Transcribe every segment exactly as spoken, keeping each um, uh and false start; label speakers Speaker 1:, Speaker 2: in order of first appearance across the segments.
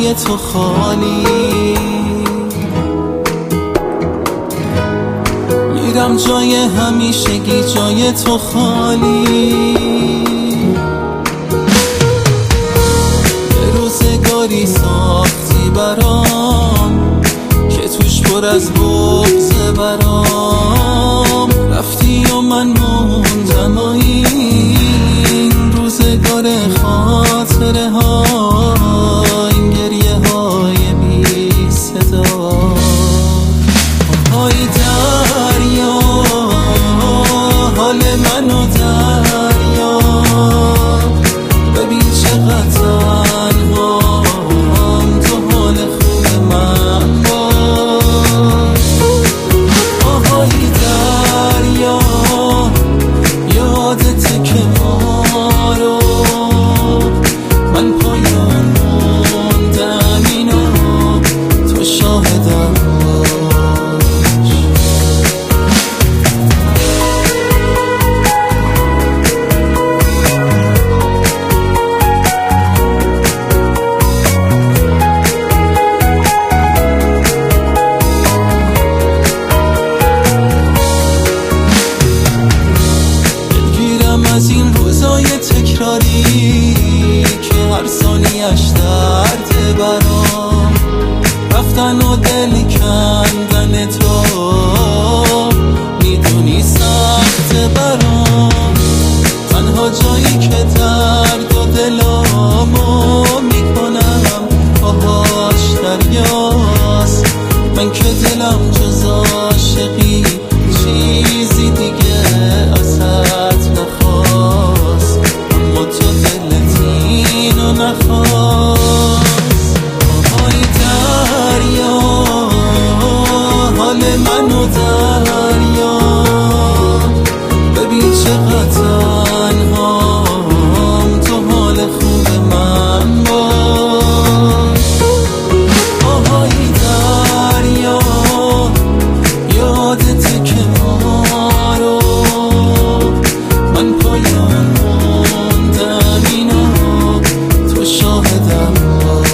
Speaker 1: جای تو خالی، میرم جای همیشگی جای تو خالی. یه روزگاری ساختی برام که توش پر از بغضه برام، رفتی و من موندم و این روزگار خاطره ها، این گریه های بی صدا. های دریا حال منو دریا، ببین چقدر تنهام، تو حال خوب من باش. آهای دریا یادته که ما رو من پایان موندم، اینو تو شاهدم باش. دلگیرم از این روزای تکراری که هر ثانیه‌اش درده برام، رفتن و دل کندن تو میدونی سخته برام. تنها جایی که درد و دلامو میکنم باهاش دریاست، من که دلم جز عاشقی چیزی دیگه ازت نخواست، اما تو دلت اینو نخواست. آهای دریا حال منو دریا، ببین چقدر تنهام، تو حال خوب من باش. آهای دریا یادته که ما رو من پایان موندم، اینو تو شاهدم باش.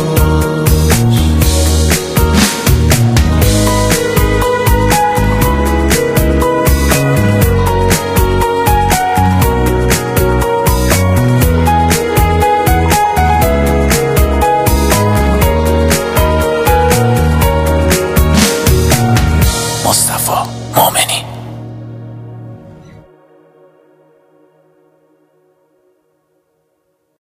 Speaker 2: مصطفی